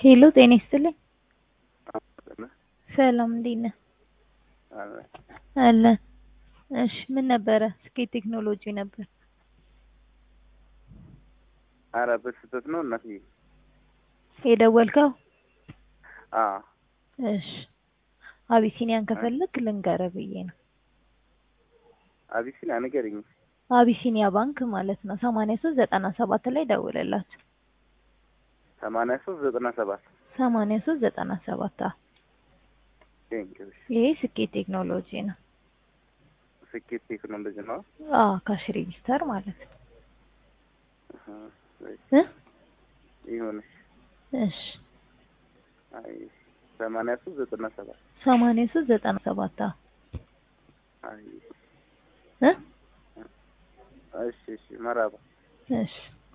ሄሎ ጤና ይስጥልኝ። ሰላም እንዴት ነህ? አለ። እሺ ምን ነበረ? ስኬት ቴክኖሎጂ ነበር። ኧረ በስህተት ነው እናትዬ። የደወልከው? አዎ እሺ አቢሲኒያን ከፈለክ ልንገርህ ብዬ ነው። አቢሲኒያ ንገረኝ። አቢሲኒያ ባንክ ማለት ነው። 8397 ላይ ደውልላቸው። 8397 8397 ቴንኪው። ይሄ ስኬት ቴክኖሎጂ ነው። ስኬት ቴክኖሎጂ ነው። ካሽ ሬጂስተር ማለት ነው። ይሁን። እሺ አይ 8397 8397 አይ እ እሺ መራባ እሺ